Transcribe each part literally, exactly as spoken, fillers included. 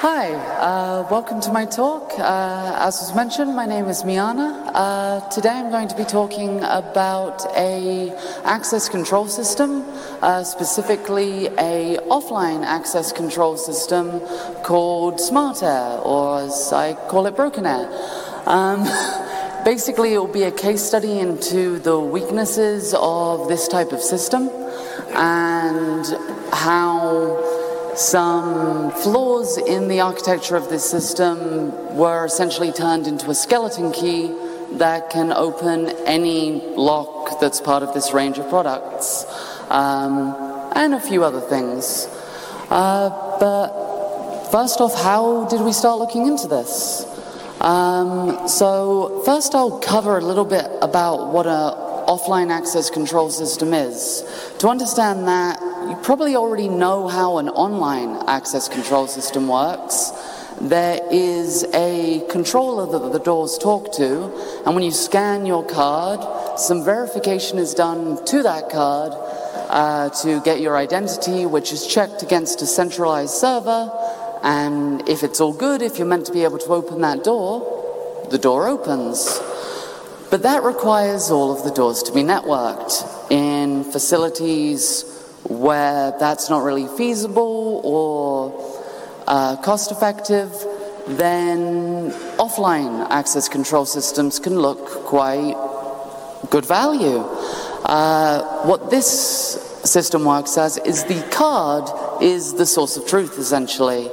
Hi, uh, welcome to my talk. Uh, as was mentioned, my name is Miana. Uh, today I'm going to be talking about a access control system, uh, specifically a offline access control system called SmartAir, or as I call it, Broken Air. Um, basically, it will be a case study into the weaknesses of this type of system and how some flaws in the architecture of this system were essentially turned into a skeleton key that can open any lock that's part of this range of products, um, and a few other things. Uh, but first off, how did we start looking into this? Um, so first I'll cover a little bit about what a offline access control system is. To understand that, you probably already know how an online access control system works. There is a controller that the doors talk to, and when you scan your card, some verification is done to that card uh, to get your identity, which is checked against a centralized server, and if it's all good, if you're meant to be able to open that door, the door opens. But that requires all of the doors to be networked. In facilities where that's not really feasible or uh, cost-effective, then offline access control systems can look quite good value. Uh, what this system works as is the card is the source of truth, essentially.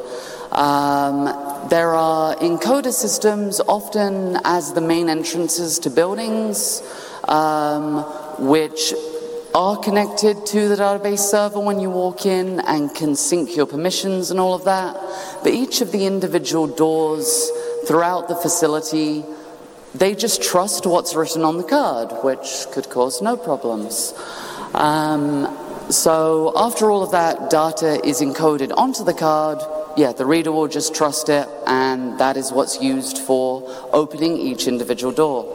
Um, there are encoder systems often as the main entrances to buildings, um, which are connected to the database server when you walk in and can sync your permissions and all of that. But each of the individual doors throughout the facility, they just trust what's written on the card, which could cause no problems. Um, so after all of that data is encoded onto the card, yeah, the reader will just trust it, and that is what's used for opening each individual door.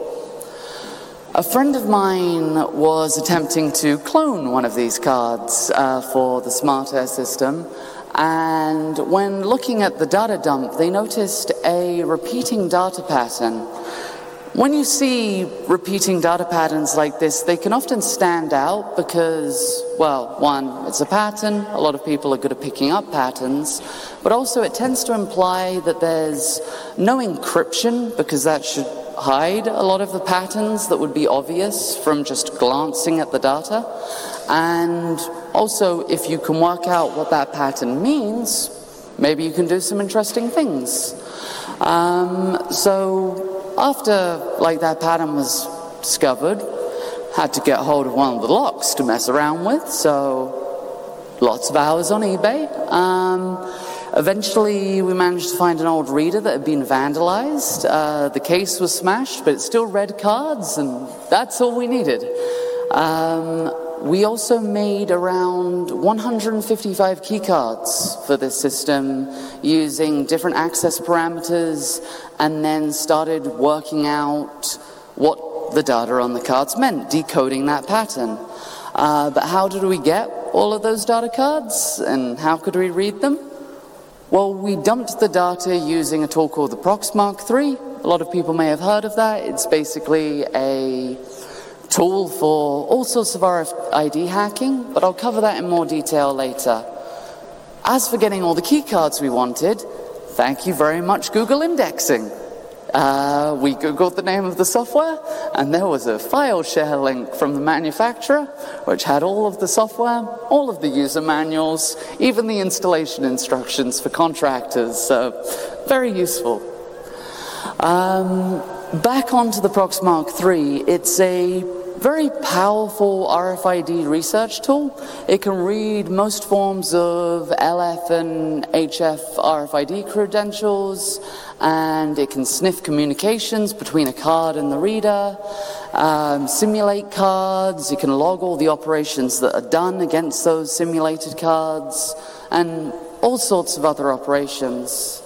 A friend of mine was attempting to clone one of these cards uh, for the SmartAir system, and when looking at the data dump, they noticed a repeating data pattern. When you see repeating data patterns like this, they can often stand out because, well, one, it's a pattern. A lot of people are good at picking up patterns. But also it tends to imply that there's no encryption, because that should hide a lot of the patterns that would be obvious from just glancing at the data. And also, if you can work out what that pattern means, maybe you can do some interesting things. Um, so... After, like, that pattern was discovered, had to get hold of one of the locks to mess around with, so lots of hours on eBay. Um, eventually, we managed to find an old reader that had been vandalized. Uh, the case was smashed, but it still read cards, and that's all we needed. Um, we also made around one hundred fifty-five keycards for this system using different access parameters, and then started working out what the data on the cards meant, decoding that pattern. Uh, but how did we get all of those data cards, and how could we read them? Well, we dumped the data using a tool called the Proxmark three. A lot of people may have heard of that. It's basically a tool for all sorts of R F I D hacking, but I'll cover that in more detail later. As for getting all the keycards we wanted, thank you very much, Google Indexing. Uh, we Googled the name of the software, and there was a file share link from the manufacturer, which had all of the software, all of the user manuals, even the installation instructions for contractors, so very useful. Um, back onto the Proxmark three, it's a very powerful R F I D research tool. It can read most forms of L F and H F R F I D credentials, and it can sniff communications between a card and the reader, um, simulate cards. It can log all the operations that are done against those simulated cards, and all sorts of other operations.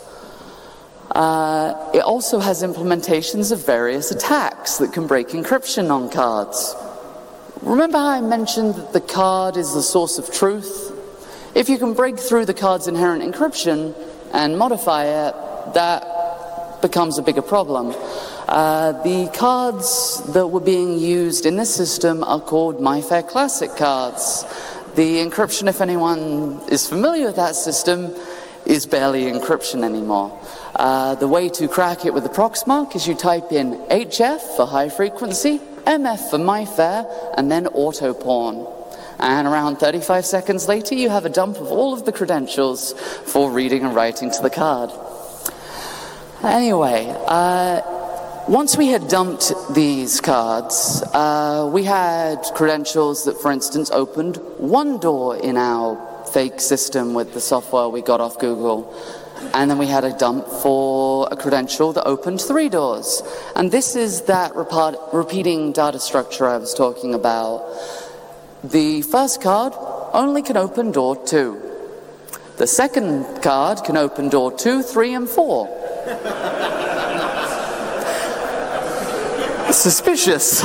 Uh, it also has implementations of various attacks that can break encryption on cards. Remember how I mentioned that the card is the source of truth? If you can break through the card's inherent encryption and modify it, that becomes a bigger problem. Uh, the cards that were being used in this system are called MyFair Classic cards. The encryption, if anyone is familiar with that system, is barely encryption anymore. Uh, the way to crack it with the Proxmark is you type in H F for high frequency, M F for MyFair, and then auto pawn. And around thirty-five seconds later, you have a dump of all of the credentials for reading and writing to the card. Anyway, uh, once we had dumped these cards, uh, we had credentials that, for instance, opened one door in our fake system with the software we got off Google. And then we had a dump for a credential that opened three doors. And this is that repa- repeating data structure I was talking about. The first card only can open door two. The second card can open door two, three, and four. Suspicious.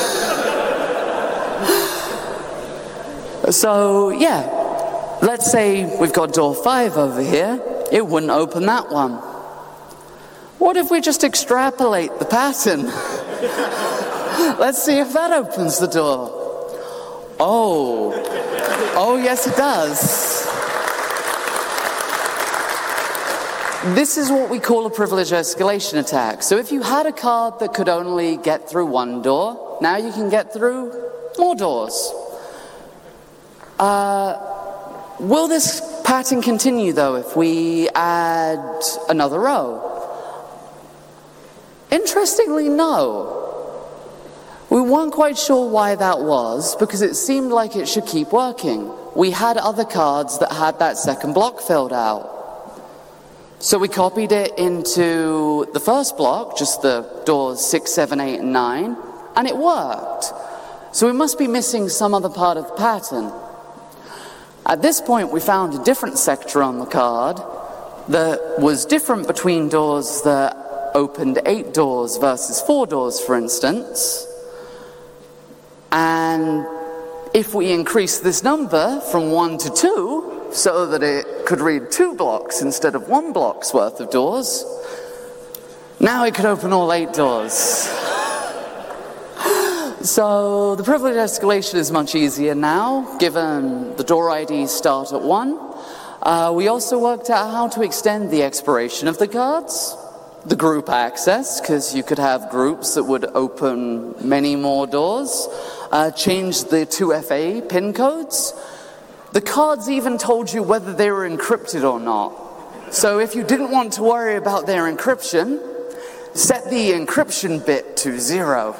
So, yeah, let's say we've got door five over here. It wouldn't open that one. What if we just extrapolate the pattern? Let's see if that opens the door. Oh, oh yes it does. This is what we call a privilege escalation attack. So if you had a card that could only get through one door, now you can get through more doors. Uh, will this pattern continue, though, if we add another row? Interestingly, no. We weren't quite sure why that was, because it seemed like it should keep working. We had other cards that had that second block filled out. So we copied it into the first block, just the doors six, seven, eight, and nine, and it worked. So we must be missing some other part of the pattern. At this point, we found a different sector on the card that was different between doors that opened eight doors versus four doors, for instance. And if we increase this number from one to two, so that it could read two blocks instead of one block's worth of doors, now it could open all eight doors. So the privilege escalation is much easier now, given the door I Ds start at one. Uh, we also worked out how to extend the expiration of the cards, the group access, because you could have groups that would open many more doors, uh, change the two F A pin codes. The cards even told you whether they were encrypted or not. So if you didn't want to worry about their encryption, set the encryption bit to zero.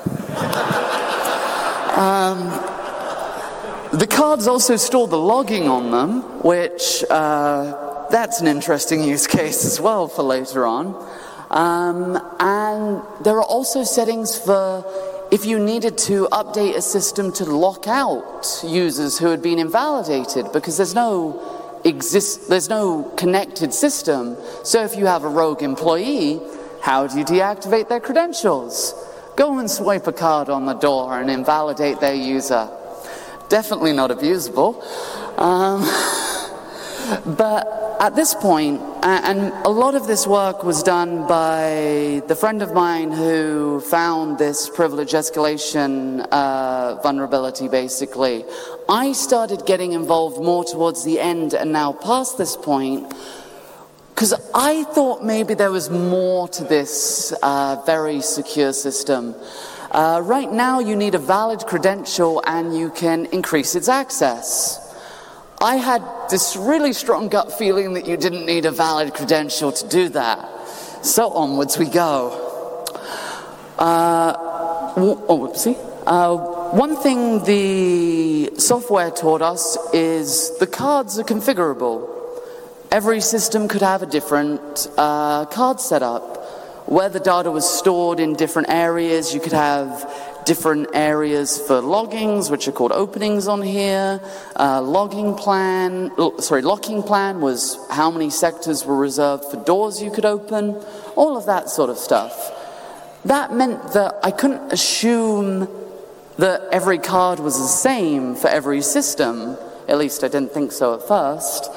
um, the cards also store the logging on them, which uh, that's an interesting use case as well for later on. Um, and there are also settings for if you needed to update a system to lock out users who had been invalidated, because there's no exist, there's no connected system. So if you have a rogue employee, how do you deactivate their credentials? Go and swipe a card on the door and invalidate their user. Definitely not abusable. Um, but at this point, and a lot of this work was done by the friend of mine who found this privilege escalation uh, vulnerability, basically. I started getting involved more towards the end and now past this point, because I thought maybe there was more to this uh, very secure system. Uh, right now, you need a valid credential and you can increase its access. I had this really strong gut feeling that you didn't need a valid credential to do that. So onwards we go. Uh, oh, whoopsie. Uh, one thing the software taught us is the cards are configurable. Every system could have a different uh, card setup. Where the data was stored in different areas, you could have different areas for loggings, which are called openings on here. Uh, logging plan, sorry, locking plan was how many sectors were reserved for doors you could open, all of that sort of stuff. That meant that I couldn't assume that every card was the same for every system. At least I didn't think so at first.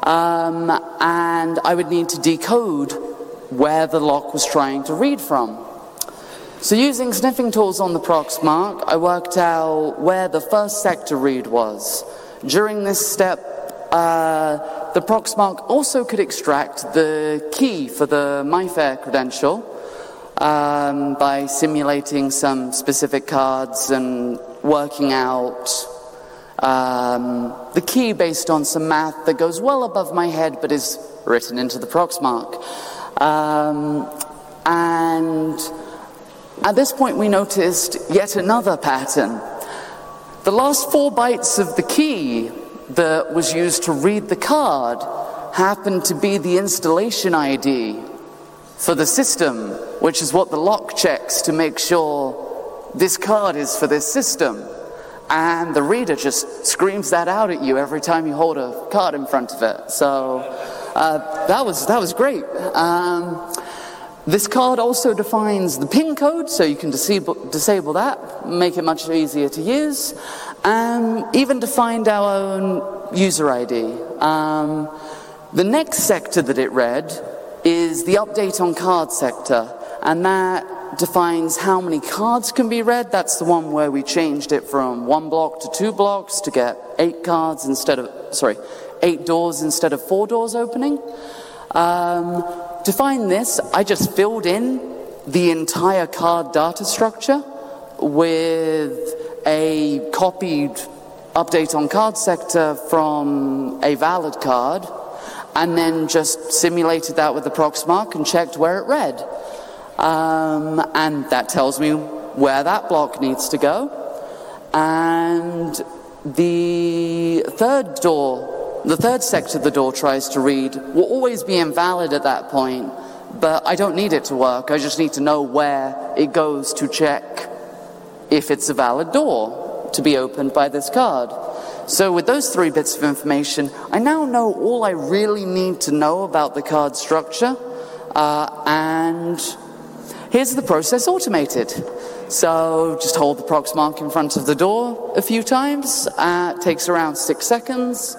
um, and I would need to decode where the lock was trying to read from. So using sniffing tools on the Proxmark, I worked out where the first sector read was. During this step, uh, the Proxmark also could extract the key for the MyFair credential um, by simulating some specific cards and working out um, the key based on some math that goes well above my head but is written into the Proxmark. Um, and at this point we noticed yet another pattern. The last four bytes of the key that was used to read the card happened to be the installation I D for the system, which is what the lock checks to make sure this card is for this system. And the reader just screams that out at you every time you hold a card in front of it. So uh, that was that was great. Um, This card also defines the PIN code, so you can disable, disable that, make it much easier to use, and even defined our own user I D. Um, the next sector that it read is the update on card sector, and that defines how many cards can be read. That's the one where we changed it from one block to two blocks to get eight cards instead of, sorry, eight doors instead of four doors opening. Um, To find this, I just filled in the entire card data structure with a copied update on card sector from a valid card, and then just simulated that with the Proxmark and checked where it read. Um, and that tells me where that block needs to go. And the third door The third sector the door tries to read will always be invalid at that point, but I don't need it to work. I just need to know where it goes to check if it's a valid door to be opened by this card. So with those three bits of information, I now know all I really need to know about the card structure, uh, and here's the process automated. So just hold the Proxmark in front of the door a few times. Uh, it takes around six seconds.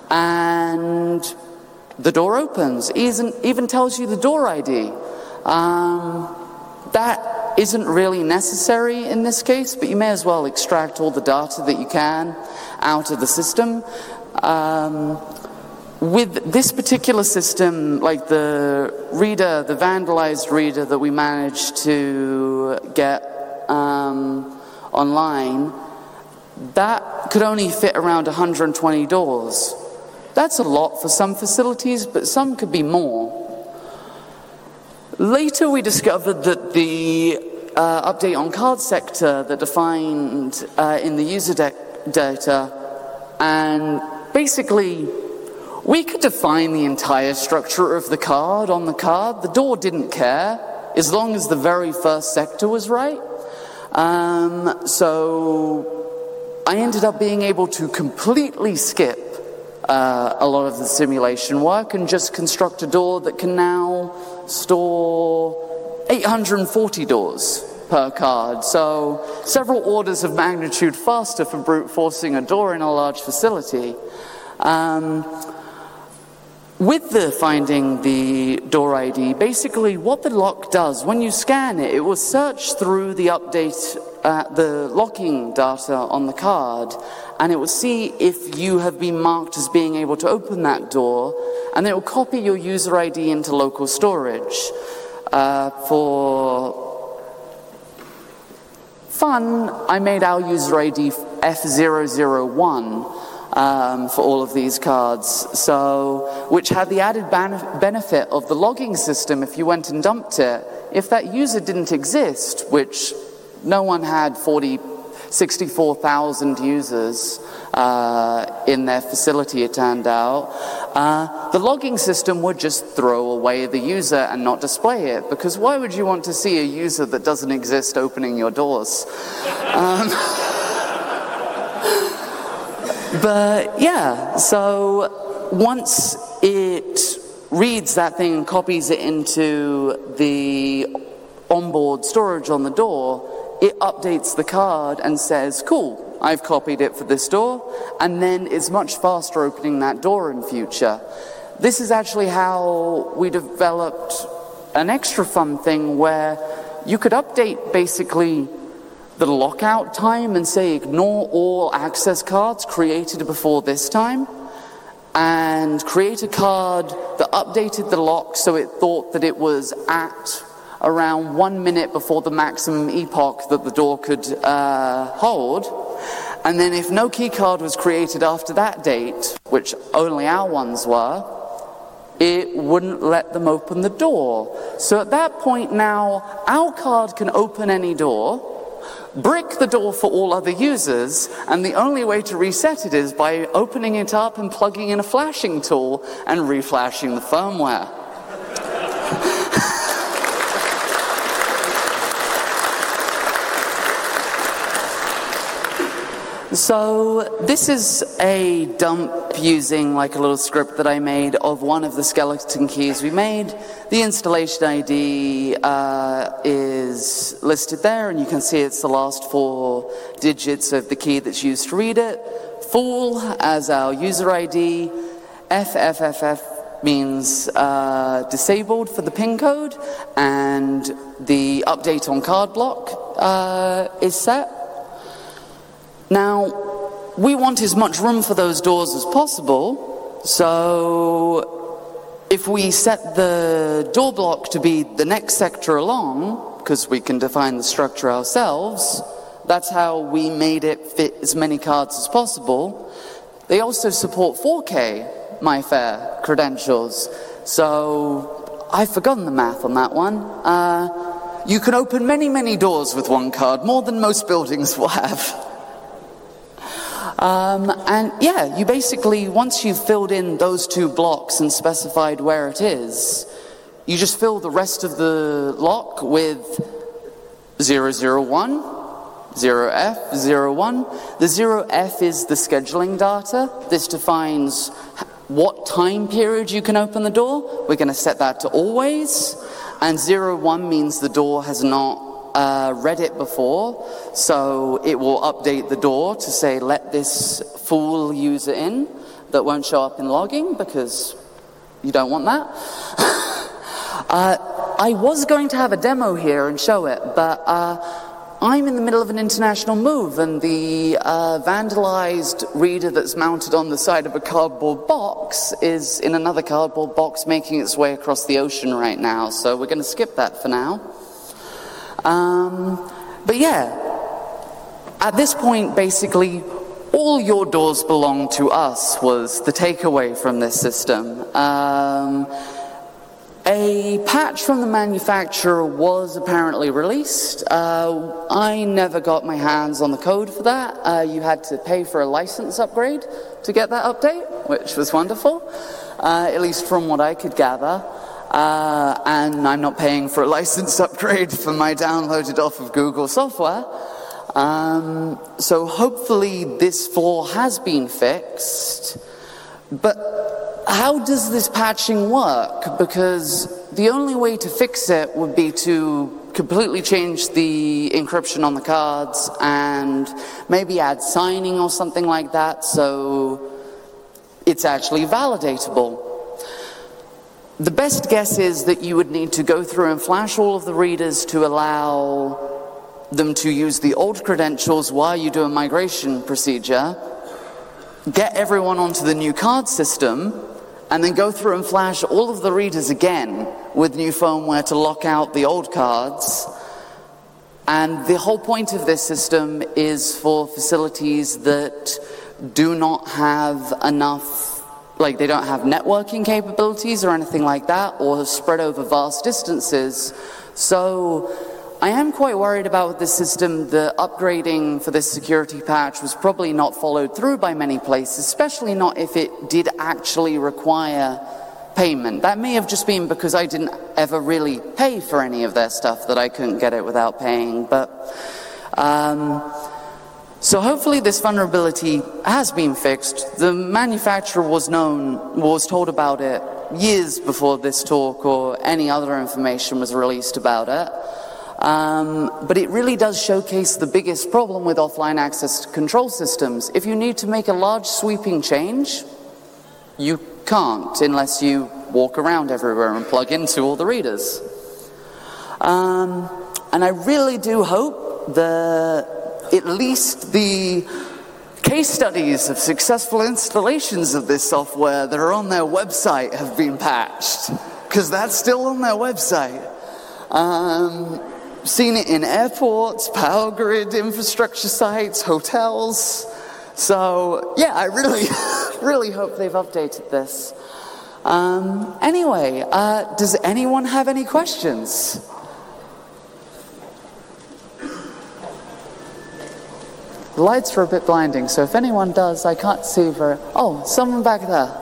And the door opens, even, even tells you the door I D. Um, that isn't really necessary in this case, but you may as well extract all the data that you can out of the system. Um, with this particular system, like the reader, the vandalized reader that we managed to get um, online, that could only fit around one hundred twenty doors. That's a lot for some facilities, but some could be more. Later we discovered that the uh, update on card sector that defined uh, in the user data, and basically we could define the entire structure of the card on the card. The door didn't care, as long as the very first sector was right. Um, so I ended up being able to completely skip Uh, a lot of the simulation work and just construct a door that can now store eight hundred forty doors per card. So several orders of magnitude faster for brute forcing a door in a large facility. Um, with the finding the door I D, basically what the lock does, when you scan it, it will search through the update, uh, the locking data on the card, and it will see if you have been marked as being able to open that door, and then it will copy your user I D into local storage. Uh, for fun, I made our user I D F zero zero one um, for all of these cards, so which had the added benefit of the logging system. If you went and dumped it, if that user didn't exist, which no one had forty, sixty-four thousand users uh, in their facility, it turned out, uh, the logging system would just throw away the user and not display it, because why would you want to see a user that doesn't exist opening your doors? Um, but yeah, so once it reads that thing and copies it into the onboard storage on the door, it updates the card and says, cool, I've copied it for this door, and then it's much faster opening that door in future. This is actually how we developed an extra fun thing where you could update basically the lockout time and say ignore all access cards created before this time, and create a card that updated the lock so it thought that it was at around one minute before the maximum epoch that the door could uh, hold. And then if no key card was created after that date, which only our ones were, it wouldn't let them open the door. So at that point now, our card can open any door, brick the door for all other users, and the only way to reset it is by opening it up and plugging in a flashing tool and reflashing the firmware. So this is a dump using like a little script that I made of one of the skeleton keys we made. The installation I D uh, is listed there, and you can see it's the last four digits of the key that's used to read it. Full as our user I D. F F F F means uh, disabled for the pin code, and the update on card block uh, is set. Now, we want as much room for those doors as possible, so if we set the door block to be the next sector along, because we can define the structure ourselves, that's how we made it fit as many cards as possible. They also support four K MyFair credentials, so I've forgotten the math on that one. Uh, you can open many, many doors with one card, more than most buildings will have. Um, and yeah, you basically, once you've filled in those two blocks and specified where it is, you just fill the rest of the lock with zero zero one, zero F, zero one. The zero F is the scheduling data. This defines what time period you can open the door. We're going to set that to always. And zero one means the door has not Uh, read it before, so it will update the door to say let this full user in that won't show up in logging, because you don't want that. uh, I was going to have a demo here and show it, but uh, I'm in the middle of an international move, and the uh, vandalized reader that's mounted on the side of a cardboard box is in another cardboard box making its way across the ocean right now, so we're going to skip that for now. Um, but yeah, at this point, basically, all your doors belong to us was the takeaway from this system. Um, a patch from the manufacturer was apparently released. Uh, I never got my hands on the code for that. Uh, you had to pay for a license upgrade to get that update, which was wonderful, uh, at least from what I could gather. Uh, and I'm not paying for a license upgrade for my downloaded off of Google software. Um, so hopefully this flaw has been fixed. But how does this patching work? Because the only way to fix it would be to completely change the encryption on the cards and maybe add signing or something like that so it's actually validatable. The best guess is that you would need to go through and flash all of the readers to allow them to use the old credentials while you do a migration procedure, get everyone onto the new card system, and then go through and flash all of the readers again with new firmware to lock out the old cards. And the whole point of this system is for facilities that do not have enough, like they don't have networking capabilities or anything like that, or spread over vast distances. So I am quite worried about this system. The upgrading for this security patch was probably not followed through by many places, especially not if it did actually require payment. That may have just been because I didn't ever really pay for any of their stuff, that I couldn't get it without paying. But um, So hopefully this vulnerability has been fixed. The manufacturer was known, was told about it years before this talk or any other information was released about it. Um, but it really does showcase the biggest problem with offline access control systems. If you need to make a large sweeping change, you can't unless you walk around everywhere and plug into all the readers. Um, and I really do hope that at least the case studies of successful installations of this software that are on their website have been patched, because that's still on their website. Um, seen it in airports, power grid infrastructure sites, hotels. So yeah, I really, really hope they've updated this. Um, anyway, uh, does anyone have any questions? The lights are a bit blinding, so if anyone does, I can't see very... Oh, someone back there.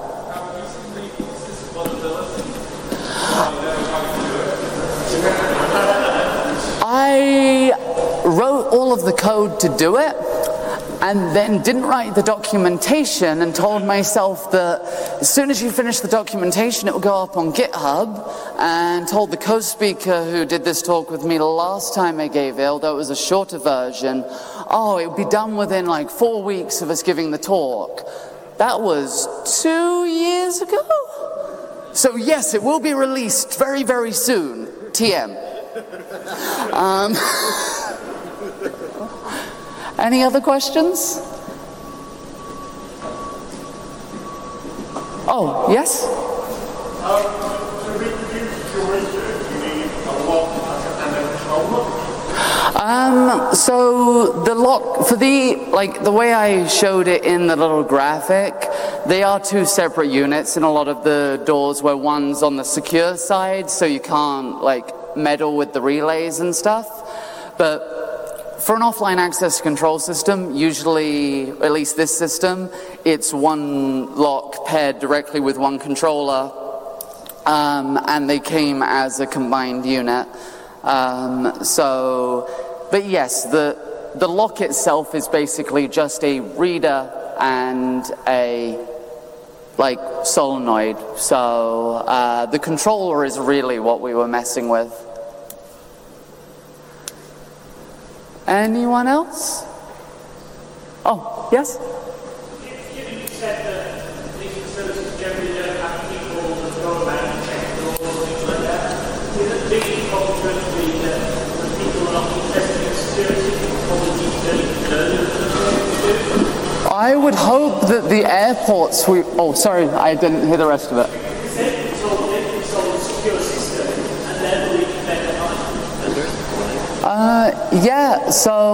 I wrote all of the code to do it, and then didn't write the documentation and told myself that as soon as you finish the documentation, it will go up on GitHub, and told the co-speaker who did this talk with me the last time I gave it, although it was a shorter version, oh, it would be done within like four weeks of us giving the talk. That was two years ago. So yes, it will be released very, very soon. T M. Um, any other questions? Oh, yes? Um, to reproduce your research, you need a lock and a controller? Um, so the lock, for the, like, the way I showed it in the little graphic, they are two separate units in a lot of the doors, where one's on the secure side, so you can't, like, meddle with the relays and stuff. But for an offline access control system, usually, at least this system, it's one lock paired directly with one controller, um, and they came as a combined unit. Um, so, but yes, the the lock itself is basically just a reader and a like solenoid. So uh, the controller is really what we were messing with. Anyone else? Oh, yes? Given you said that these facilities generally don't have people that go around and check the doors and things like that, is it big problem going to be that the people are not interested in security probably need to learn to do? I would hope that the airports we... Oh, sorry, I didn't hear the rest of it. Because they control, they control the secure system and they're the weak better behind. Uh, yeah,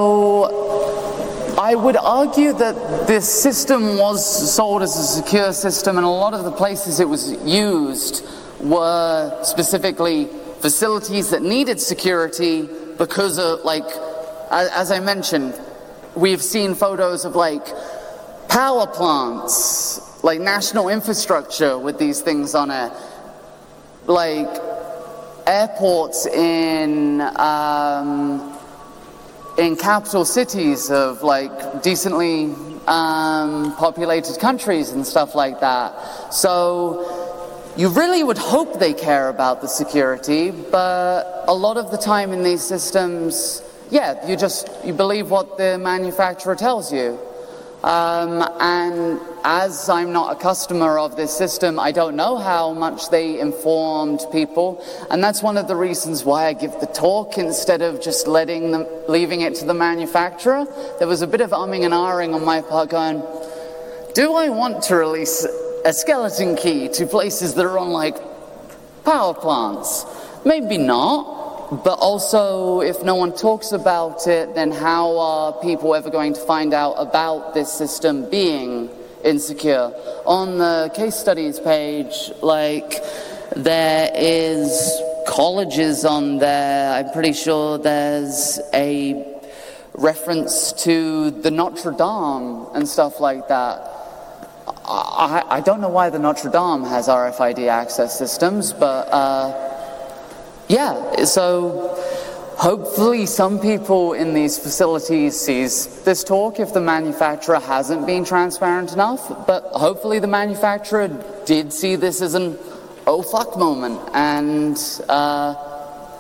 so I would argue that this system was sold as a secure system, and a lot of the places it was used were specifically facilities that needed security because of, like, as I mentioned, we've seen photos of, like, power plants, like national infrastructure with these things on it, like airports in um, in capital cities of like decently um, populated countries and stuff like that. So you really would hope they care about the security, but a lot of the time in these systems, yeah, you just you believe what the manufacturer tells you. Um, and as I'm not a customer of this system, I don't know how much they informed people, and that's one of the reasons why I give the talk instead of just letting them, leaving it to the manufacturer. There was a bit of umming and ahhing on my part going, do I want to release a skeleton key to places that are on like power plants? Maybe not. But also, if no one talks about it, then how are people ever going to find out about this system being insecure? On the case studies page, like, there is colleges on there. I'm pretty sure there's a reference to the Notre Dame and stuff like that. I, I don't know why the Notre Dame has R F I D access systems, but... Uh, Yeah, so hopefully some people in these facilities sees this talk if the manufacturer hasn't been transparent enough, but hopefully the manufacturer did see this as an oh fuck moment and uh,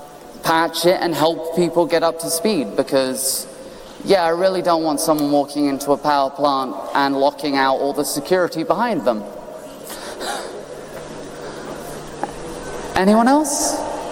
patch it and help people get up to speed, because yeah, I really don't want someone walking into a power plant and locking out all the security behind them. Anyone else?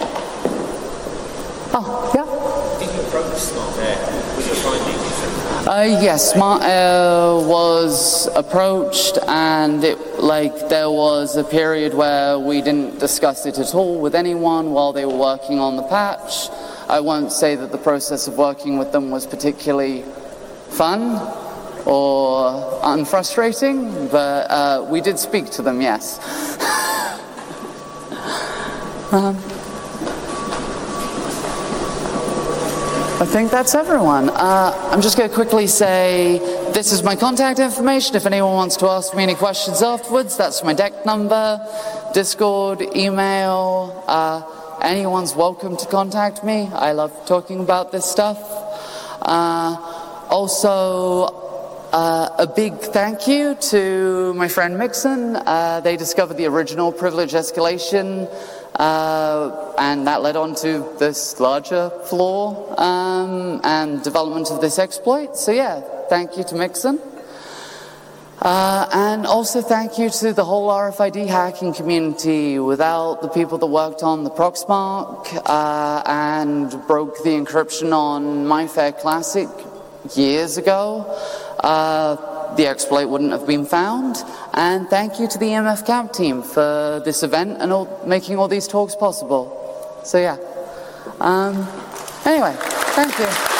Oh, yeah? Did you approach Smart Air with your findings? Uh, yes, Smart Air was approached, and it, like, there was a period where we didn't discuss it at all with anyone while they were working on the patch. I won't say that the process of working with them was particularly fun or unfrustrating, but uh, we did speak to them, yes. um, I think that's everyone. Uh, I'm just going to quickly say this is my contact information. If anyone wants to ask me any questions afterwards, that's my D E C number, Discord, email. Uh, anyone's welcome to contact me. I love talking about this stuff. Uh, also, uh, a big thank you to my friend Mixon. Uh, they discovered the original privilege escalation, Uh, and that led on to this larger flaw um, and development of this exploit. So yeah, thank you to Mixon. Uh, and also thank you to the whole R F I D hacking community. Without the people that worked on the Proxmark uh, and broke the encryption on MyFair Classic years ago, uh, the exploit wouldn't have been found. And thank you to the E M F Camp team for this event and all, making all these talks possible. So yeah. Um, anyway, thank you.